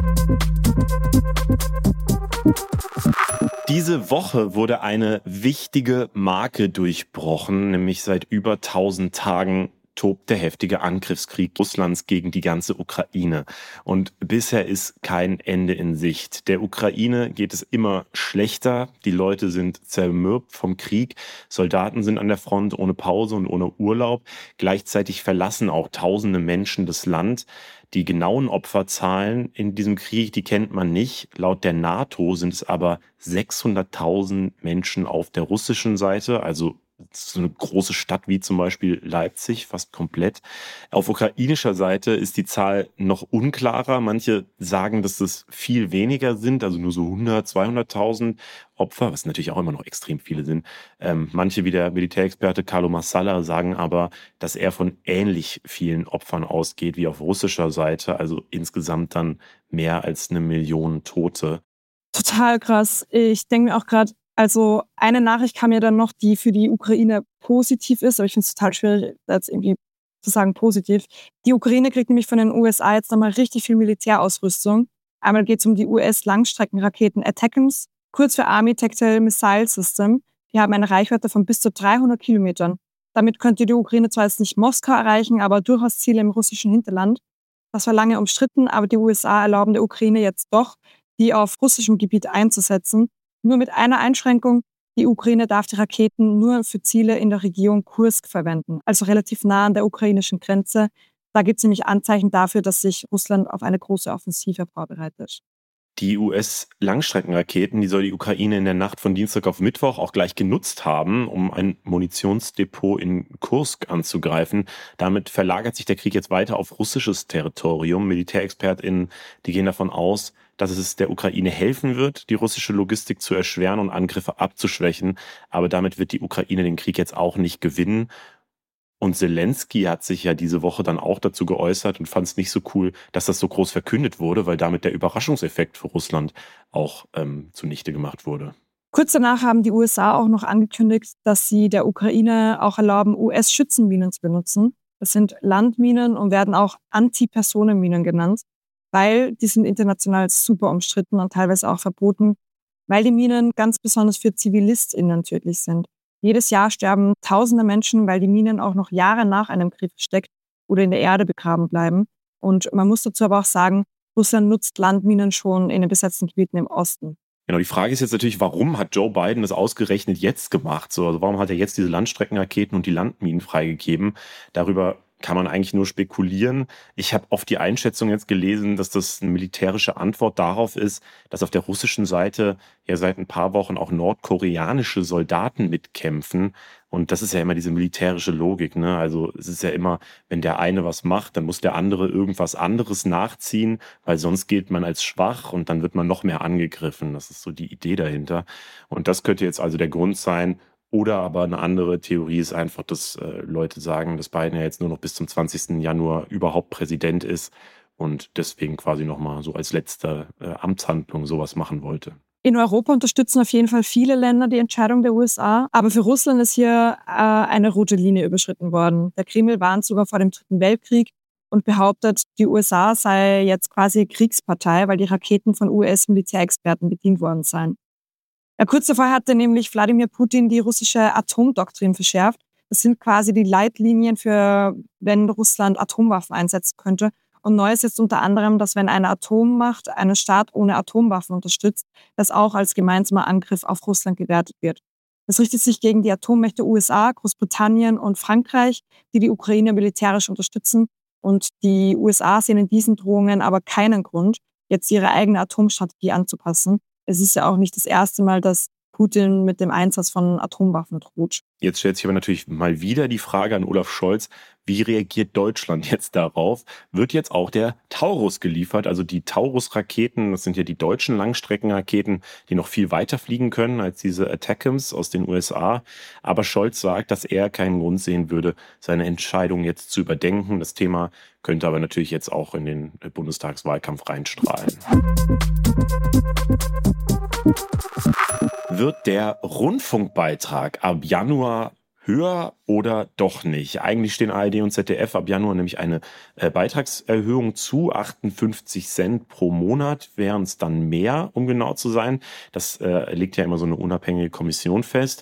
Diese Woche wurde eine wichtige Marke durchbrochen, nämlich seit über tausend Tagen tobt der heftige Angriffskrieg Russlands gegen die ganze Ukraine. Und bisher ist kein Ende in Sicht. Der Ukraine geht es immer schlechter. Die Leute sind zermürbt vom Krieg. Soldaten sind an der Front ohne Pause und ohne Urlaub. Gleichzeitig verlassen auch tausende Menschen das Land. Die genauen Opferzahlen in diesem Krieg, die kennt man nicht. Laut der NATO sind es aber sechshunderttausend Menschen auf der russischen Seite, also so eine große Stadt wie zum Beispiel Leipzig, fast komplett. Auf ukrainischer Seite ist die Zahl noch unklarer. Manche sagen, dass es viel weniger sind, also nur so hundert, zweihunderttausend Opfer, was natürlich auch immer noch extrem viele sind. Ähm, manche, wie der Militärexperte Carlo Massala, sagen aber, dass er von ähnlich vielen Opfern ausgeht wie auf russischer Seite, also insgesamt dann mehr als eine Million Tote. Total krass. Ich denke mir auch gerade, also eine Nachricht kam ja dann noch, die für die Ukraine positiv ist, aber ich finde es total schwierig, jetzt irgendwie zu sagen positiv. Die Ukraine kriegt nämlich von den U S A jetzt nochmal richtig viel Militärausrüstung. Einmal geht es um die U S-Langstreckenraketen ATACMS, kurz für Army Tactical Missile System. Die haben eine Reichweite von bis zu dreihundert Kilometern. Damit könnte die Ukraine zwar jetzt nicht Moskau erreichen, aber durchaus Ziele im russischen Hinterland. Das war lange umstritten, aber die U S A erlauben der Ukraine jetzt doch, die auf russischem Gebiet einzusetzen. Nur mit einer Einschränkung: Die Ukraine darf die Raketen nur für Ziele in der Region Kursk verwenden, also relativ nah an der ukrainischen Grenze. Da gibt es nämlich Anzeichen dafür, dass sich Russland auf eine große Offensive vorbereitet. Die U S-Langstreckenraketen, die soll die Ukraine in der Nacht von Dienstag auf Mittwoch auch gleich genutzt haben, um ein Munitionsdepot in Kursk anzugreifen. Damit verlagert sich der Krieg jetzt weiter auf russisches Territorium. MilitärexpertInnen, die gehen davon aus, dass es der Ukraine helfen wird, die russische Logistik zu erschweren und Angriffe abzuschwächen. Aber damit wird die Ukraine den Krieg jetzt auch nicht gewinnen. Und Zelensky hat sich ja diese Woche dann auch dazu geäußert und fand es nicht so cool, dass das so groß verkündet wurde, weil damit der Überraschungseffekt für Russland auch ähm, zunichte gemacht wurde. Kurz danach haben die U S A auch noch angekündigt, dass sie der Ukraine auch erlauben, U S-Schützenminen zu benutzen. Das sind Landminen und werden auch Antipersonenminen genannt, weil die sind international super umstritten und teilweise auch verboten, weil die Minen ganz besonders für ZivilistInnen tödlich sind. Jedes Jahr sterben tausende Menschen, weil die Minen auch noch Jahre nach einem Krieg versteckt oder in der Erde begraben bleiben. Und man muss dazu aber auch sagen, Russland nutzt Landminen schon in den besetzten Gebieten im Osten. Genau, die Frage ist jetzt natürlich, warum hat Joe Biden das ausgerechnet jetzt gemacht? So, also warum hat er jetzt diese Landstreckenraketen und die Landminen freigegeben? Darüber kann man eigentlich nur spekulieren. Ich habe oft die Einschätzung jetzt gelesen, dass das eine militärische Antwort darauf ist, dass auf der russischen Seite ja seit ein paar Wochen auch nordkoreanische Soldaten mitkämpfen. Und das ist ja immer diese militärische Logik, ne? Also es ist ja immer, wenn der eine was macht, dann muss der andere irgendwas anderes nachziehen, weil sonst gilt man als schwach und dann wird man noch mehr angegriffen. Das ist so die Idee dahinter. Und das könnte jetzt also der Grund sein. Oder aber eine andere Theorie ist einfach, dass äh, Leute sagen, dass Biden ja jetzt nur noch bis zum zwanzigsten Januar überhaupt Präsident ist und deswegen quasi nochmal so als letzte äh, Amtshandlung sowas machen wollte. In Europa unterstützen auf jeden Fall viele Länder die Entscheidung der U S A, aber für Russland ist hier äh, eine rote Linie überschritten worden. Der Kreml warnt sogar vor dem Dritten Weltkrieg und behauptet, die U S A sei jetzt quasi Kriegspartei, weil die Raketen von U S-Militärexperten bedient worden seien. Ja, kurz davor hatte nämlich Wladimir Putin die russische Atomdoktrin verschärft. Das sind quasi die Leitlinien für, wenn Russland Atomwaffen einsetzen könnte. Und neu ist jetzt unter anderem, dass wenn eine Atommacht einen Staat ohne Atomwaffen unterstützt, das auch als gemeinsamer Angriff auf Russland gewertet wird. Das richtet sich gegen die Atommächte U S A, Großbritannien und Frankreich, die die Ukraine militärisch unterstützen. Und die U S A sehen in diesen Drohungen aber keinen Grund, jetzt ihre eigene Atomstrategie anzupassen. Es ist ja auch nicht das erste Mal, dass Putin mit dem Einsatz von Atomwaffen droht. Jetzt stellt sich aber natürlich mal wieder die Frage an Olaf Scholz, wie reagiert Deutschland jetzt darauf? Wird jetzt auch der Taurus geliefert, also die Taurus-Raketen, das sind ja die deutschen Langstreckenraketen, die noch viel weiter fliegen können als diese ATACMS aus den U S A. Aber Scholz sagt, dass er keinen Grund sehen würde, seine Entscheidung jetzt zu überdenken. Das Thema könnte aber natürlich jetzt auch in den Bundestagswahlkampf reinstrahlen. Wird der Rundfunkbeitrag ab Januar höher oder doch nicht? Eigentlich stehen A R D und Z D F ab Januar nämlich eine äh, Beitragserhöhung zu, achtundfünfzig Cent pro Monat, wären es dann mehr, um genau zu sein. Das äh, legt ja immer so eine unabhängige Kommission fest.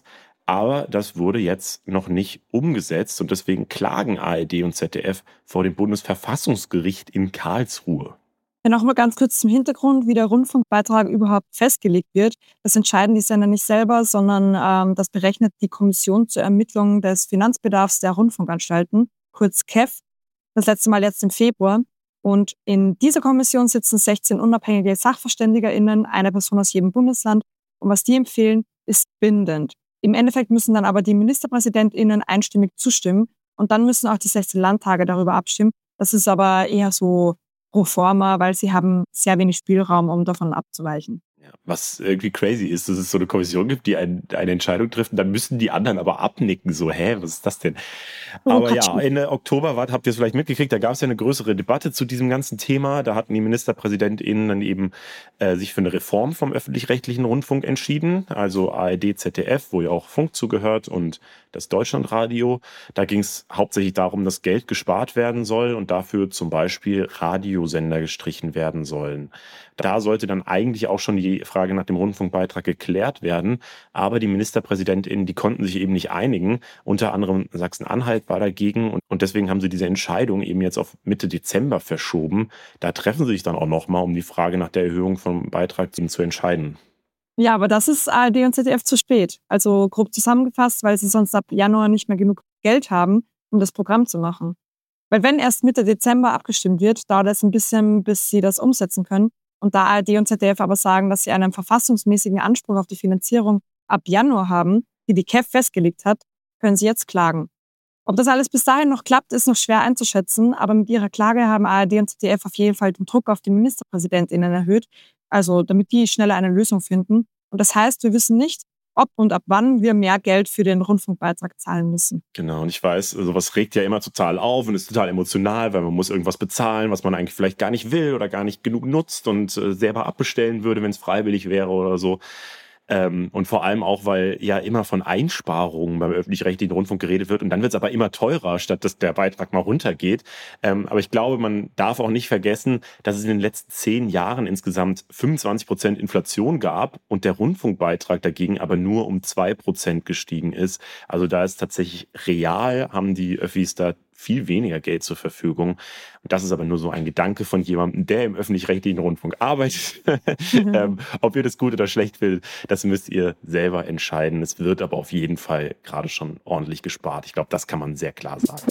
Aber das wurde jetzt noch nicht umgesetzt und deswegen klagen A R D und Z D F vor dem Bundesverfassungsgericht in Karlsruhe. Ja, noch mal ganz kurz zum Hintergrund, wie der Rundfunkbeitrag überhaupt festgelegt wird. Das entscheiden die Sender nicht selber, sondern ähm, das berechnet die Kommission zur Ermittlung des Finanzbedarfs der Rundfunkanstalten, kurz K E F, das letzte Mal jetzt im Februar. Und in dieser Kommission sitzen sechzehn unabhängige SachverständigerInnen, eine Person aus jedem Bundesland. Und was die empfehlen, ist bindend. Im Endeffekt müssen dann aber die MinisterpräsidentInnen einstimmig zustimmen und dann müssen auch die sechzehn Landtage darüber abstimmen. Das ist aber eher so pro forma, weil sie haben sehr wenig Spielraum, um davon abzuweichen. Ja, was irgendwie crazy ist, dass es so eine Kommission gibt, die ein, eine Entscheidung trifft und dann müssen die anderen aber abnicken. So, hä, was ist das denn? Aber ja, Ende Oktober, war, habt ihr es vielleicht mitgekriegt, da gab es ja eine größere Debatte zu diesem ganzen Thema. Da hatten die MinisterpräsidentInnen dann eben äh, sich für eine Reform vom öffentlich-rechtlichen Rundfunk entschieden. Also A R D, Z D F, wo ja auch Funk zugehört und das Deutschlandradio. Da ging es hauptsächlich darum, dass Geld gespart werden soll und dafür zum Beispiel Radiosender gestrichen werden sollen. Da sollte dann eigentlich auch schon die Frage nach dem Rundfunkbeitrag geklärt werden. Aber die MinisterpräsidentInnen, die konnten sich eben nicht einigen. Unter anderem Sachsen-Anhalt war dagegen. Und deswegen haben sie diese Entscheidung eben jetzt auf Mitte Dezember verschoben. Da treffen sie sich dann auch nochmal, um die Frage nach der Erhöhung vom Beitrag zu entscheiden. Ja, aber das ist A R D und Z D F zu spät. Also grob zusammengefasst, weil sie sonst ab Januar nicht mehr genug Geld haben, um das Programm zu machen. Weil wenn erst Mitte Dezember abgestimmt wird, dauert es ein bisschen, bis sie das umsetzen können. Und da A R D und Z D F aber sagen, dass sie einen verfassungsmäßigen Anspruch auf die Finanzierung ab Januar haben, die die K E F festgelegt hat, können sie jetzt klagen. Ob das alles bis dahin noch klappt, ist noch schwer einzuschätzen, aber mit ihrer Klage haben A R D und Z D F auf jeden Fall den Druck auf die MinisterpräsidentInnen erhöht, also damit die schneller eine Lösung finden. Und das heißt, wir wissen nicht, ob und ab wann wir mehr Geld für den Rundfunkbeitrag zahlen müssen. Genau, und ich weiß, sowas regt ja immer total auf und ist total emotional, weil man muss irgendwas bezahlen, was man eigentlich vielleicht gar nicht will oder gar nicht genug nutzt und äh, selber abbestellen würde, wenn es freiwillig wäre oder so. Ähm, und vor allem auch, weil ja immer von Einsparungen beim öffentlich-rechtlichen Rundfunk geredet wird und dann wird es aber immer teurer, statt dass der Beitrag mal runtergeht. Ähm, aber ich glaube, man darf auch nicht vergessen, dass es in den letzten zehn Jahren insgesamt fünfundzwanzig Prozent Inflation gab und der Rundfunkbeitrag dagegen aber nur um zwei Prozent gestiegen ist. Also da ist tatsächlich real, haben die Öffis da viel weniger Geld zur Verfügung. Und das ist aber nur so ein Gedanke von jemandem, der im öffentlich-rechtlichen Rundfunk arbeitet. Mhm. ähm, ob ihr das gut oder schlecht findet, das müsst ihr selber entscheiden. Es wird aber auf jeden Fall gerade schon ordentlich gespart. Ich glaube, das kann man sehr klar sagen.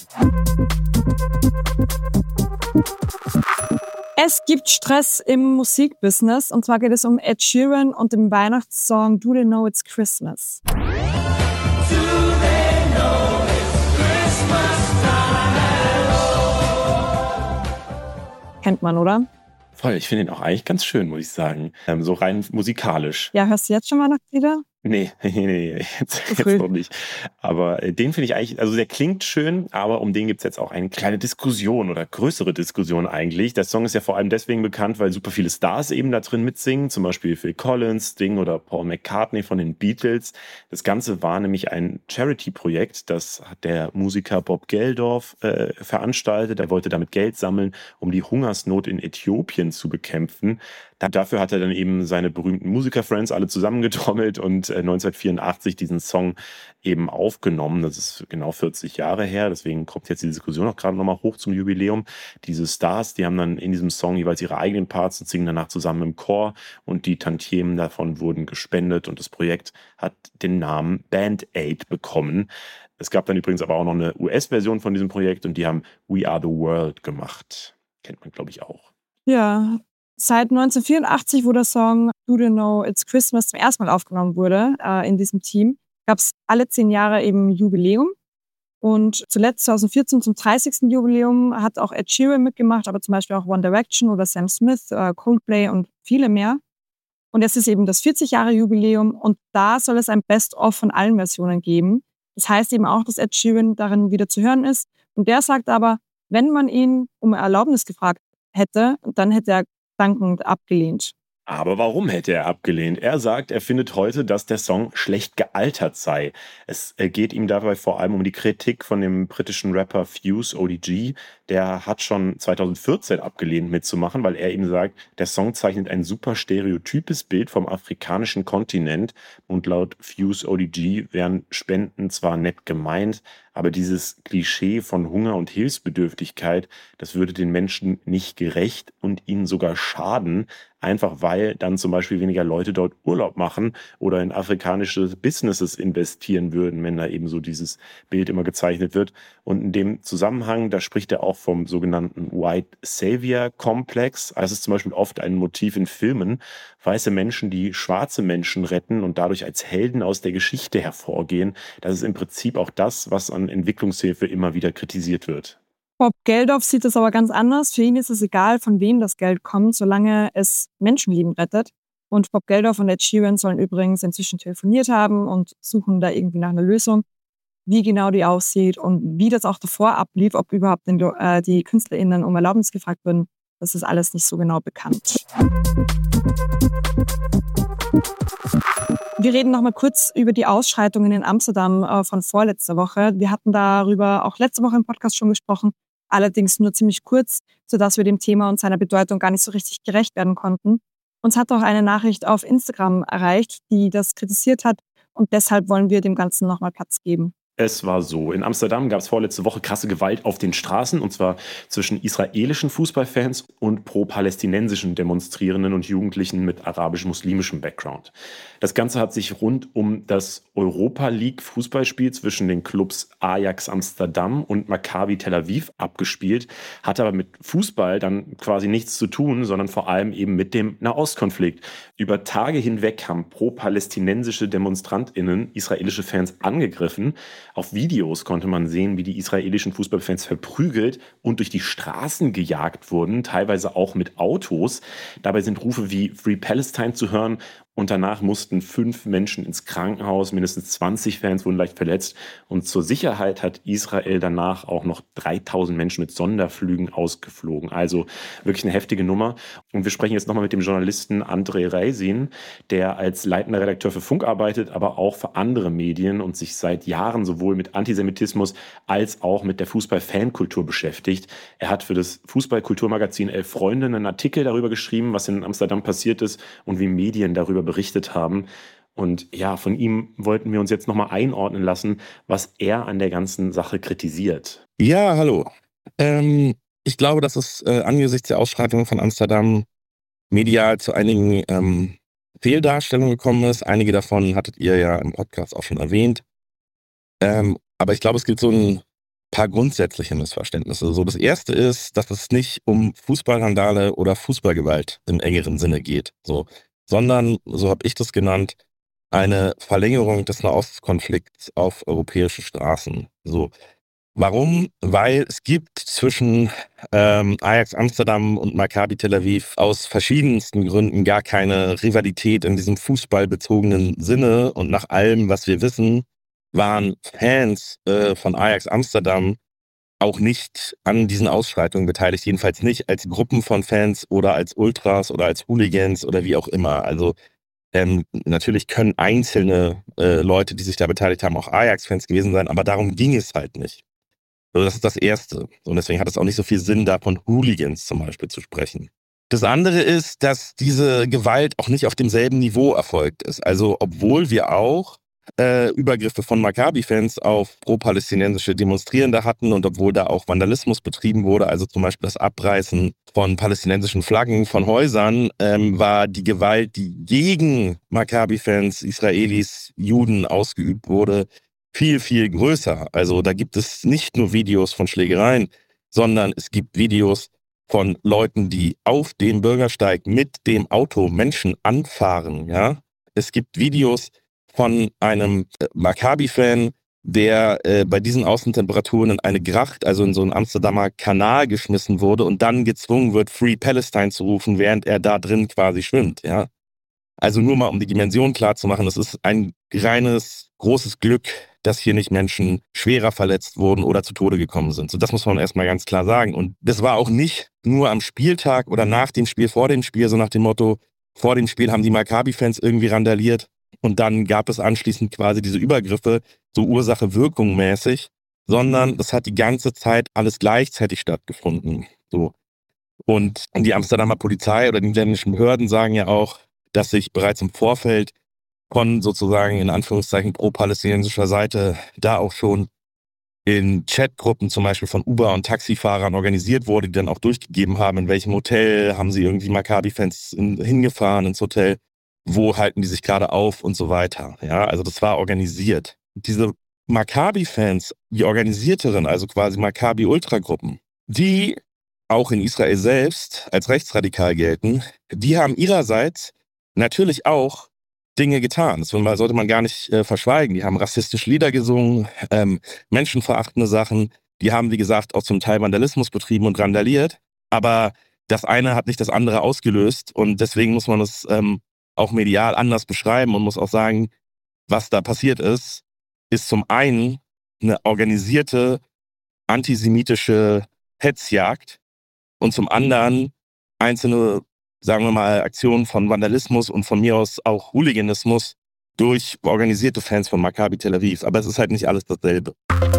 Es gibt Stress im Musikbusiness und zwar geht es um Ed Sheeran und den Weihnachtssong Do They Know It's Christmas. Do they know it's Christmas time? Kennt man, oder? Voll, ich finde ihn auch eigentlich ganz schön, muss ich sagen. Ähm, so rein musikalisch. Ja, hörst du jetzt schon Weihnachtslieder? Nee, nee, nee, jetzt, jetzt noch nicht. Aber äh, den finde ich eigentlich, also der klingt schön, aber um den gibt es jetzt auch eine kleine Diskussion oder größere Diskussion eigentlich. Der Song ist ja vor allem deswegen bekannt, weil super viele Stars eben da drin mitsingen, zum Beispiel Phil Collins, Sting oder Paul McCartney von den Beatles. Das Ganze war nämlich ein Charity-Projekt, das hat der Musiker Bob Geldof äh, veranstaltet. Er wollte damit Geld sammeln, um die Hungersnot in Äthiopien zu bekämpfen. Dafür hat er dann eben seine berühmten Musiker-Friends alle zusammengetrommelt und neunzehnhundertvierundachtzig diesen Song eben aufgenommen. Das ist genau vierzig Jahre her, deswegen kommt jetzt die Diskussion auch gerade nochmal hoch zum Jubiläum. Diese Stars, die haben dann in diesem Song jeweils ihre eigenen Parts und singen danach zusammen im Chor und die Tantiemen davon wurden gespendet und das Projekt hat den Namen Band Aid bekommen. Es gab dann übrigens aber auch noch eine U S-Version von diesem Projekt und die haben We Are the World gemacht. Kennt man, glaube ich, auch. Ja, seit neunzehnhundertvierundachtzig, wo der Song Do They Know It's Christmas zum ersten Mal aufgenommen wurde äh, in diesem Team, gab es alle zehn Jahre eben Jubiläum. Und zuletzt zweitausendvierzehn zum dreißigsten Jubiläum hat auch Ed Sheeran mitgemacht, aber zum Beispiel auch One Direction oder Sam Smith, äh, Coldplay und viele mehr. Und jetzt ist eben das vierzig Jahre Jubiläum und da soll es ein Best-of von allen Versionen geben. Das heißt eben auch, dass Ed Sheeran darin wieder zu hören ist. Und der sagt aber, wenn man ihn um Erlaubnis gefragt hätte, dann hätte er dankend abgelehnt. Aber warum hätte er abgelehnt? Er sagt, er findet heute, dass der Song schlecht gealtert sei. Es äh, geht ihm dabei vor allem um die Kritik von dem britischen Rapper Fuse O D G. Der hat schon zweitausendvierzehn abgelehnt mitzumachen, weil er ihm sagt, der Song zeichnet ein super stereotypes Bild vom afrikanischen Kontinent. Und laut Fuse O D G wären Spenden zwar nett gemeint, aber dieses Klischee von Hunger und Hilfsbedürftigkeit, das würde den Menschen nicht gerecht und ihnen sogar schaden, einfach weil dann zum Beispiel weniger Leute dort Urlaub machen oder in afrikanische Businesses investieren würden, wenn da eben so dieses Bild immer gezeichnet wird. Und in dem Zusammenhang, da spricht er auch vom sogenannten White Savior Komplex. Also es ist zum Beispiel oft ein Motiv in Filmen, weiße Menschen, die schwarze Menschen retten und dadurch als Helden aus der Geschichte hervorgehen. Das ist im Prinzip auch das, was an Entwicklungshilfe immer wieder kritisiert wird. Bob Geldof sieht es aber ganz anders. Für ihn ist es egal, von wem das Geld kommt, solange es Menschenleben rettet. Und Bob Geldof und Ed Sheeran sollen übrigens inzwischen telefoniert haben und suchen da irgendwie nach einer Lösung, wie genau die aussieht und wie das auch davor ablief, ob überhaupt den, äh, die KünstlerInnen um Erlaubnis gefragt wurden. Das ist alles nicht so genau bekannt. Wir reden noch mal kurz über die Ausschreitungen in Amsterdam äh, von vorletzter Woche. Wir hatten darüber auch letzte Woche im Podcast schon gesprochen, allerdings nur ziemlich kurz, sodass wir dem Thema und seiner Bedeutung gar nicht so richtig gerecht werden konnten. Uns hat auch eine Nachricht auf Instagram erreicht, die das kritisiert hat und deshalb wollen wir dem Ganzen noch mal Platz geben. Es war so, in Amsterdam gab es vorletzte Woche krasse Gewalt auf den Straßen, und zwar zwischen israelischen Fußballfans und pro-palästinensischen Demonstrierenden und Jugendlichen mit arabisch-muslimischem Background. Das Ganze hat sich rund um das Europa League-Fußballspiel zwischen den Clubs Ajax Amsterdam und Maccabi Tel Aviv abgespielt, hat aber mit Fußball dann quasi nichts zu tun, sondern vor allem eben mit dem Nahostkonflikt. Über Tage hinweg haben pro-palästinensische DemonstrantInnen israelische Fans angegriffen. Auf Videos konnte man sehen, wie die israelischen Fußballfans verprügelt und durch die Straßen gejagt wurden, teilweise auch mit Autos. Dabei sind Rufe wie Free Palestine zu hören. Und danach mussten fünf Menschen ins Krankenhaus, mindestens zwanzig Fans wurden leicht verletzt. Und zur Sicherheit hat Israel danach auch noch dreitausend Menschen mit Sonderflügen ausgeflogen. Also wirklich eine heftige Nummer. Und wir sprechen jetzt nochmal mit dem Journalisten André Reisin, der als leitender Redakteur für Funk arbeitet, aber auch für andere Medien und sich seit Jahren sowohl mit Antisemitismus als auch mit der Fußball-Fankultur beschäftigt. Er hat für das Fußball-Kulturmagazin Elf Freunde einen Artikel darüber geschrieben, was in Amsterdam passiert ist und wie Medien darüber berichtet haben. Und ja, von ihm wollten wir uns jetzt nochmal einordnen lassen, was er an der ganzen Sache kritisiert. Ja, hallo. Ähm, ich glaube, dass es äh, angesichts der Ausschreitungen von Amsterdam medial zu einigen ähm, Fehldarstellungen gekommen ist. Einige davon hattet ihr ja im Podcast auch schon erwähnt. Ähm, aber ich glaube, es gibt so ein paar grundsätzliche Missverständnisse. So, das erste ist, dass es nicht um Fußballrandale oder Fußballgewalt im engeren Sinne geht. So. Sondern, so habe ich das genannt, eine Verlängerung des Nahostkonflikts auf europäische Straßen. So. Warum? Weil es gibt zwischen ähm, Ajax Amsterdam und Maccabi Tel Aviv aus verschiedensten Gründen gar keine Rivalität in diesem fußballbezogenen Sinne. Und nach allem, was wir wissen, waren Fans äh, von Ajax Amsterdam auch nicht an diesen Ausschreitungen beteiligt, jedenfalls nicht als Gruppen von Fans oder als Ultras oder als Hooligans oder wie auch immer. Also ähm, natürlich können einzelne äh, Leute, die sich da beteiligt haben, auch Ajax-Fans gewesen sein, aber darum ging es halt nicht. Also das ist das Erste. Und deswegen hat es auch nicht so viel Sinn, da von Hooligans zum Beispiel zu sprechen. Das andere ist, dass diese Gewalt auch nicht auf demselben Niveau erfolgt ist. Also obwohl wir auch Äh, Übergriffe von Maccabi-Fans auf pro-palästinensische Demonstrierende hatten und obwohl da auch Vandalismus betrieben wurde, also zum Beispiel das Abreißen von palästinensischen Flaggen von Häusern, ähm, war die Gewalt, die gegen Maccabi-Fans, Israelis, Juden ausgeübt wurde, viel, viel größer. Also da gibt es nicht nur Videos von Schlägereien, sondern es gibt Videos von Leuten, die auf dem Bürgersteig mit dem Auto Menschen anfahren. Ja? Es gibt Videos von einem Maccabi-Fan, der äh, bei diesen Außentemperaturen in eine Gracht, also in so einen Amsterdamer Kanal geschmissen wurde und dann gezwungen wird, Free Palestine zu rufen, während er da drin quasi schwimmt. Ja? Also nur mal, um die Dimension klar zu machen, es ist ein reines, großes Glück, dass hier nicht Menschen schwerer verletzt wurden oder zu Tode gekommen sind. So, das muss man erstmal ganz klar sagen. Und das war auch nicht nur am Spieltag oder nach dem Spiel, vor dem Spiel, so nach dem Motto, vor dem Spiel haben die Maccabi-Fans irgendwie randaliert und dann gab es anschließend quasi diese Übergriffe, so Ursache-Wirkung mäßig, sondern es hat die ganze Zeit alles gleichzeitig stattgefunden. So. Und die Amsterdamer Polizei oder die niederländischen Behörden sagen ja auch, dass sich bereits im Vorfeld von sozusagen in Anführungszeichen pro-palästinensischer Seite da auch schon in Chatgruppen zum Beispiel von Uber- und Taxifahrern organisiert wurde, die dann auch durchgegeben haben, in welchem Hotel haben sie irgendwie Maccabi-Fans in, hingefahren ins Hotel, wo halten die sich gerade auf und so weiter. Ja, also das war organisiert. Diese Maccabi-Fans, die organisierteren, also quasi Maccabi-Ultragruppen, die auch in Israel selbst als rechtsradikal gelten, die haben ihrerseits natürlich auch Dinge getan. Das sollte man gar nicht äh, verschweigen. Die haben rassistische Lieder gesungen, ähm, menschenverachtende Sachen. Die haben, wie gesagt, auch zum Teil Vandalismus betrieben und randaliert. Aber das eine hat nicht das andere ausgelöst. Und deswegen muss man es ähm, auch medial anders beschreiben und muss auch sagen, was da passiert ist, ist zum einen eine organisierte antisemitische Hetzjagd und zum anderen einzelne, sagen wir mal, Aktionen von Vandalismus und von mir aus auch Hooliganismus durch organisierte Fans von Maccabi Tel Aviv. Aber es ist halt nicht alles dasselbe.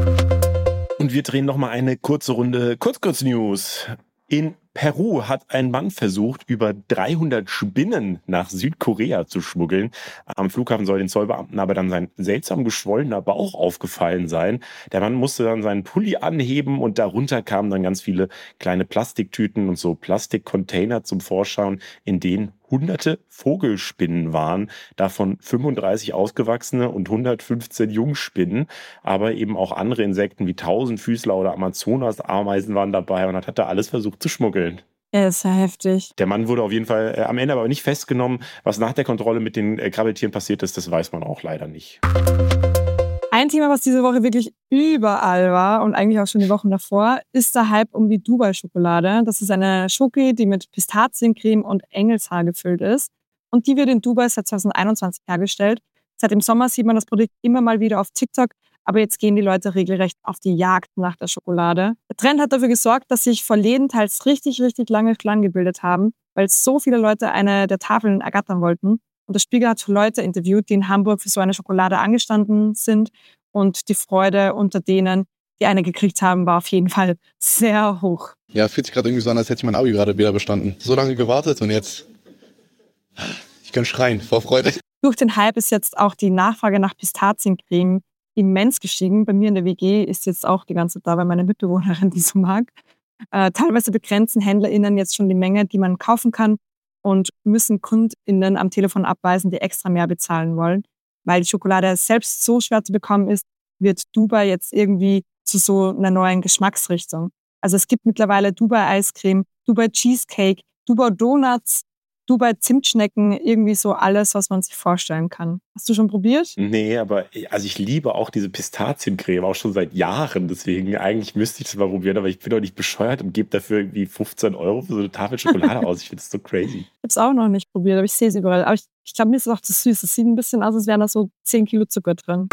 Und wir drehen nochmal eine kurze Runde Kurz-Kurz-News. In Peru hat ein Mann versucht, über dreihundert Spinnen nach Südkorea zu schmuggeln. Am Flughafen soll den Zollbeamten aber dann sein seltsam geschwollener Bauch aufgefallen sein. Der Mann musste dann seinen Pulli anheben und darunter kamen dann ganz viele kleine Plastiktüten und so Plastikcontainer zum Vorschein, in denen hunderte Vogelspinnen waren, davon fünfunddreißig ausgewachsene und hundertfünfzehn Jungspinnen, aber eben auch andere Insekten wie Tausendfüßler oder Amazonas-Ameisen waren dabei und hat da alles versucht zu schmuggeln. Ja, ist ja heftig. Der Mann wurde auf jeden Fall äh, am Ende aber nicht festgenommen. Was nach der Kontrolle mit den äh, Krabbeltieren passiert ist, das weiß man auch leider nicht. Ein Thema, was diese Woche wirklich überall war und eigentlich auch schon die Wochen davor, ist der Hype um die Dubai-Schokolade. Das ist eine Schoki, die mit Pistaziencreme und Engelshaar gefüllt ist. Und die wird in Dubai seit zwanzig einundzwanzig hergestellt. Seit dem Sommer sieht man das Produkt immer mal wieder auf TikTok, aber jetzt gehen die Leute regelrecht auf die Jagd nach der Schokolade. Der Trend hat dafür gesorgt, dass sich vor Läden teils richtig, richtig lange Schlangen gebildet haben, weil so viele Leute eine der Tafeln ergattern wollten. Und der Spiegel hat Leute interviewt, die in Hamburg für so eine Schokolade angestanden sind. Und die Freude unter denen, die eine gekriegt haben, war auf jeden Fall sehr hoch. Ja, fühlt sich gerade irgendwie so an, als hätte ich mein Abi gerade wieder bestanden. So lange gewartet und jetzt, ich kann schreien vor Freude. Durch den Hype ist jetzt auch die Nachfrage nach Pistaziencreme immens gestiegen. Bei mir in der W G ist jetzt auch die ganze Zeit da, weil meine Mitbewohnerin die so mag. Äh, teilweise begrenzen HändlerInnen jetzt schon die Menge, die man kaufen kann und müssen KundInnen am Telefon abweisen, die extra mehr bezahlen wollen. Weil die Schokolade selbst so schwer zu bekommen ist, wird Dubai jetzt irgendwie zu so einer neuen Geschmacksrichtung. Also es gibt mittlerweile Dubai-Eiscreme, Dubai-Cheesecake, Dubai-Donuts, Dubai-Zimtschnecken, irgendwie so alles, was man sich vorstellen kann. Hast du schon probiert? Nee, aber also ich liebe auch diese Pistaziencreme, auch schon seit Jahren. Deswegen eigentlich müsste ich das mal probieren, aber ich bin doch nicht bescheuert und gebe dafür irgendwie fünfzehn Euro für so eine Tafel Schokolade aus. Ich finde das so crazy. Ich habe es auch noch nicht probiert, aber ich sehe es überall. Aber ich, ich glaube, mir ist es auch zu süß. Es sieht ein bisschen aus, als wären da so zehn Kilo Zucker drin.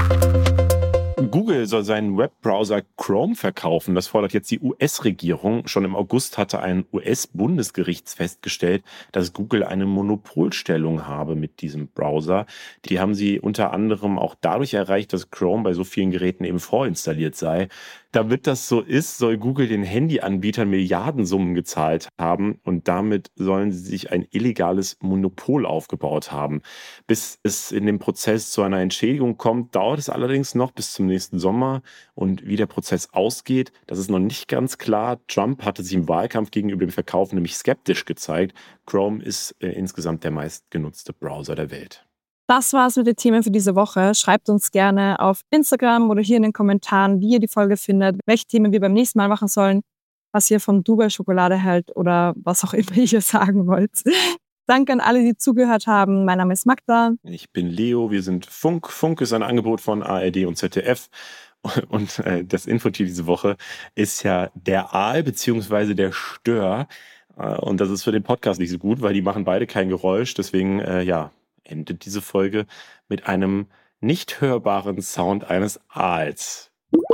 Google soll seinen Webbrowser Chrome verkaufen. Das fordert jetzt die U S-Regierung. Schon im August hatte ein U S-Bundesgericht festgestellt, dass Google eine Monopolstellung habe mit diesem Browser. Die haben sie unter anderem auch dadurch erreicht, dass Chrome bei so vielen Geräten eben vorinstalliert sei. Damit das so ist, soll Google den Handyanbietern Milliardensummen gezahlt haben und damit sollen sie sich ein illegales Monopol aufgebaut haben. Bis es in dem Prozess zu einer Entschädigung kommt, dauert es allerdings noch bis zum nächsten Sommer. Und wie der Prozess ausgeht, das ist noch nicht ganz klar. Trump hatte sich im Wahlkampf gegenüber dem Verkauf nämlich skeptisch gezeigt. Chrome ist äh, insgesamt der meistgenutzte Browser der Welt. Das war's mit den Themen für diese Woche. Schreibt uns gerne auf Instagram oder hier in den Kommentaren, wie ihr die Folge findet, welche Themen wir beim nächsten Mal machen sollen, was ihr von Dubai-Schokolade hält oder was auch immer ihr sagen wollt. Danke an alle, die zugehört haben. Mein Name ist Magda. Ich bin Leo. Wir sind Funk. Funk ist ein Angebot von A R D und Z D F. Und äh, das Infotier diese Woche ist ja der Aal bzw. der Stör. Äh, und das ist für den Podcast nicht so gut, weil die machen beide kein Geräusch. Deswegen, äh, ja, endet diese Folge mit einem nicht hörbaren Sound eines Aals.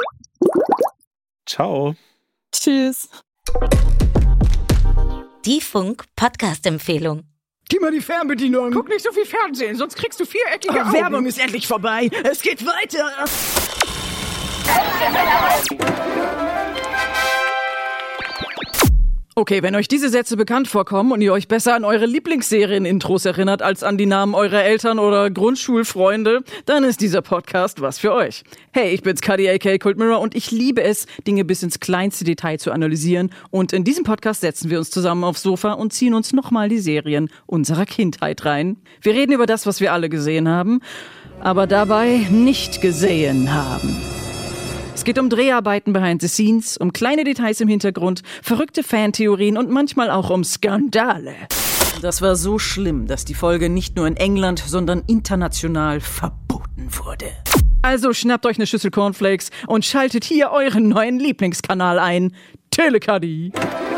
Ciao. Tschüss. Die Funk-Podcast-Empfehlung. Gib mal die Fernbedienung. Guck nicht so viel Fernsehen, sonst kriegst du viereckige Oh, Augen. Werbung ist endlich vorbei. Es geht weiter. Okay, wenn euch diese Sätze bekannt vorkommen und ihr euch besser an eure Lieblingsserien-Intros erinnert als an die Namen eurer Eltern oder Grundschulfreunde, dann ist dieser Podcast was für euch. Hey, ich bin's, Cuddy aka Cold Mirror, und ich liebe es, Dinge bis ins kleinste Detail zu analysieren. Und in diesem Podcast setzen wir uns zusammen aufs Sofa und ziehen uns nochmal die Serien unserer Kindheit rein. Wir reden über das, was wir alle gesehen haben, aber dabei nicht gesehen haben. Es geht um Dreharbeiten behind the scenes, um kleine Details im Hintergrund, verrückte Fantheorien und manchmal auch um Skandale. Das war so schlimm, dass die Folge nicht nur in England, sondern international verboten wurde. Also schnappt euch eine Schüssel Cornflakes und schaltet hier euren neuen Lieblingskanal ein, Telecuddy.